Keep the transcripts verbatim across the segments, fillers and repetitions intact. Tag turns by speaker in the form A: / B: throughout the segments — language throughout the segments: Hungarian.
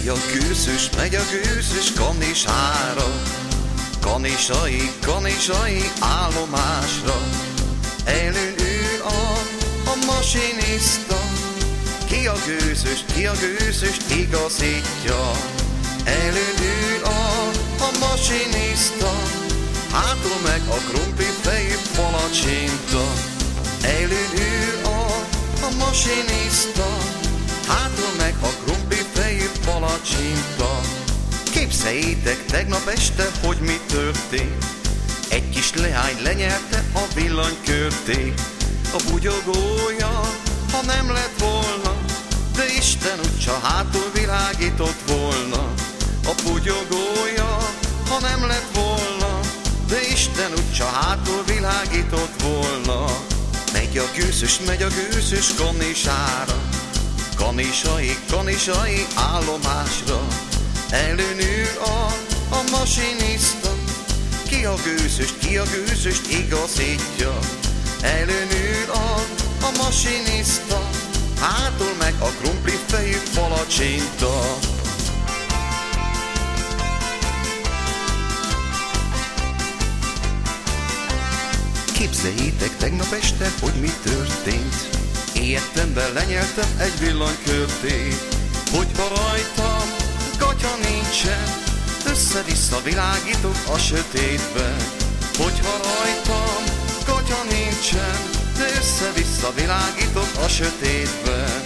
A: Megy a gőzös, megy a gőzös Kanisára, Kanisai, kanisai állomásra. Elől ül a, a masinista, ki a gőzös, ki a gőzös igazítja. Elől ül a, a masinista, hátul meg a krumpli fejű palacsinta. Elől ül a, a masinista, hátul meg a krumpli fejű palacsinta. Képzeljétek tegnap este, hogy mi történt. Egy kis leány lenyerte a villanykörtét. A bugyogója, ha nem lett volna, de Isten úgyse hátul világított volna. A bugyogója, ha nem lett volna, de Isten úgyse hátul világított volna. Megy a gőzös, megy a gőzös Kanisára, Kanisai, kanisai állomásra. Elön ül a, a masinista, ki a gőzöst, ki a gőzöst igazítja. Elön ül a, a masinista, hátul meg a krumpli fejű palacsinta. Képzeljétek tegnap este, hogy mi történt. Életemben lenyeltem egy villanykörtét. Hogyha rajtam gatya nincsen, össze-vissza világítok a sötétbe. Hogyha rajtam gatya nincsen, de össze-vissza világítok a sötétbe.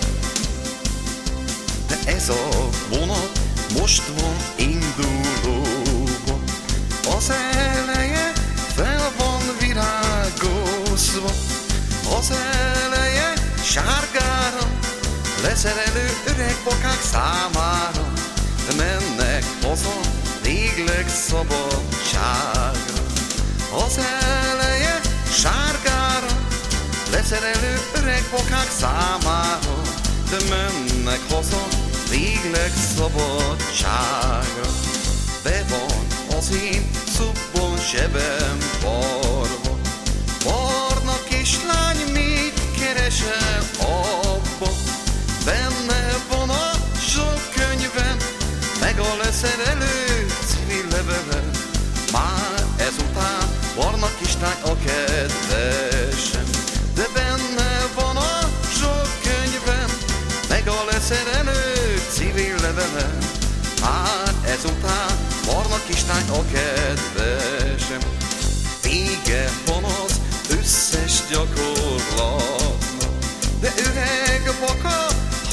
A: De ez a vonat most van indulóba, az eleje fel van virágozva, az eleje sárgára, leszerelő öreg bokák számára. De mennek haza végleg szabadságra. Az eleje sárgára, leszerelő öreg bokák számára. De mennek haza végleg szabadságra. Be van az én szubbon zsebem varva, barna kislány, mit keresel abba? Benne van a zsoltkönyvem, meg a leszerelő civil levelem. Már ezután barna kislány a kedvesem, de benne van a zsoltkönyvem, meg a leszerelő civil levelem. Már ezután barna kislány a kedvesem. Vége van az összes gyakorlatnak, de öreg baka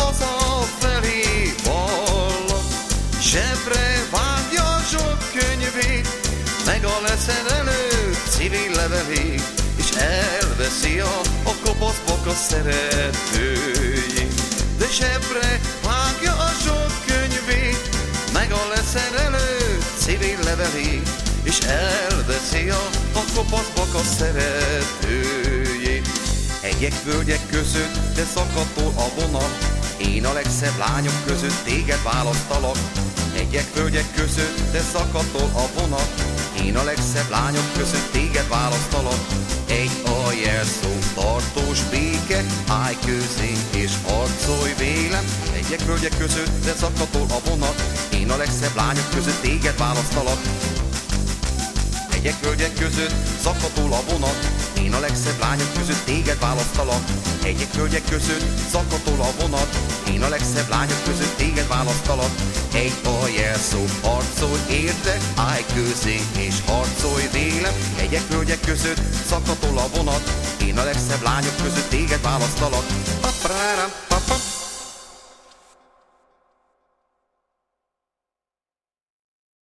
A: hazafelé vallak. Zsebre vágja zsoltkönyvét, meg a leszerelő civil levelét, és elveszi a, a kopasz baka szeretőjét. De zsebre vágja a zsoltkönyvét, meg a leszerelő civil levelét, és elveszi a, a kopasz baka szeretőjét. Egyek völgyek között, de szakadtól a vonat, én a legszebb lányok között téged választalak. Egyek völgyek között, de szakadtól a vonat, én a legszebb lányok között téged választalak. Egy a jelszó, tartós béke, állj közénk és harcolj vélem. Egyek völgyek között, de szakadtól a vonat, én a legszebb lányok között téged választalak. Egyek völgyek között szakadtól a vonat, én a legszebb lányok között téged választalak. Egyek völgyek között szakadtól a vonat, én a legszebb lányok között téged választalak. Egy a jelszó, harcolj érte, állj közénk és harcolj vélem. Egyek völgyek között szakadtól a vonat, én a legszebb lányok között téged választalak.